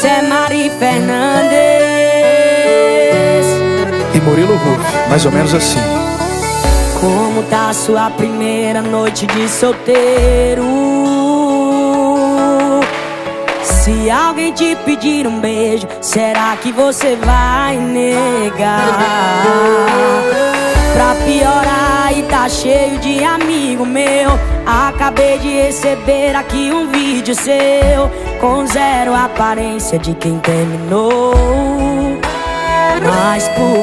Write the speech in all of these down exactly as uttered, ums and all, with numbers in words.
Essa é Mari Fernandes e Murilo Ruff, mais ou menos assim. Como tá a sua primeira noite de solteiro? Se alguém te pedir um beijo, será que você vai negar? Pra piorar, e tá cheio de amigo meu. Acabei de receber aqui um vídeo seu, com zero aparência de quem terminou. Mas por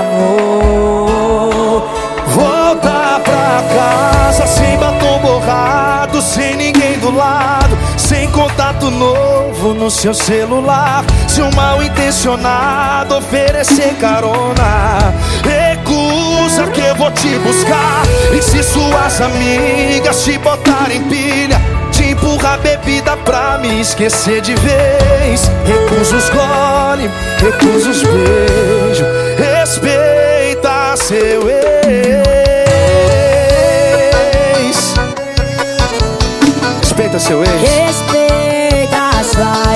favor, volta pra casa sem batom borrado, sem ninguém do lado, sem contato novo no seu celular. Se um mal intencionado oferecer carona, recusa que eu vou te buscar. E se suas amigas te botarem pilha, te empurrar bebida pra me esquecer de vez, recusa os gole, recusa os beijos, respeita seu ex. Respeita seu ex. Respeita a sua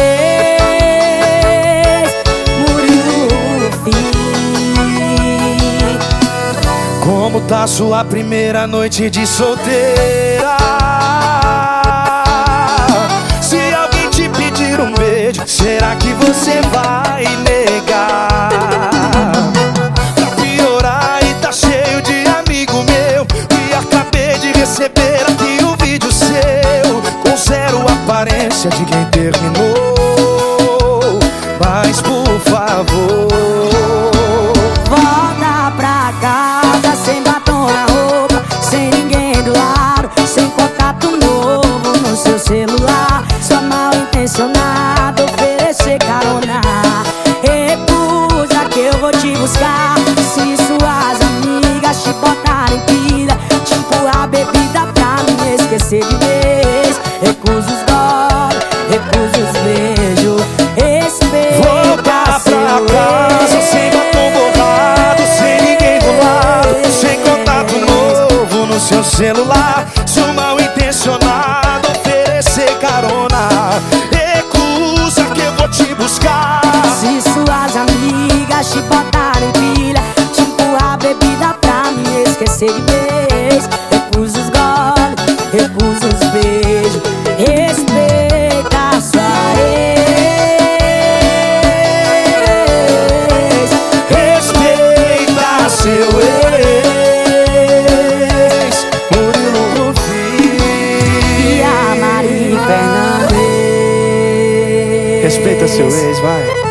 ex, Murilo Ruff. Como tá sua primeira noite de solteira? Se alguém te pedir um beijo, será que você vai negar? Pra piorar, e tá cheio de amigo meu, e acabei de receber aqui um vídeo seu, com zero aparência de quem terminou. Mas por favor, volta pra casa sem batom na roupa, sem ninguém do lado, sem contato novo no seu celular. Só mal intencionado oferecer carona, recusa que eu vou te buscar. Se suas amigas te botarem pilha, te empurrar bebida pra me esquecer de vez, recusa os goles, recusa os beijos, respeita seu casa sem batom borrado, sem ninguém do lado, sem contato novo no seu celular. Se um mal intencionado oferecer carona, recusa que eu vou te buscar. Se suas amigas te botarem pilha, te empurrar bebida pra me esquecer de vez, recusa os goles, recusa os beijos, respeita a sua ex, Respeita seu ex, Murilo Ruff e a Mari Fernandes. Respeita seu ex, vai.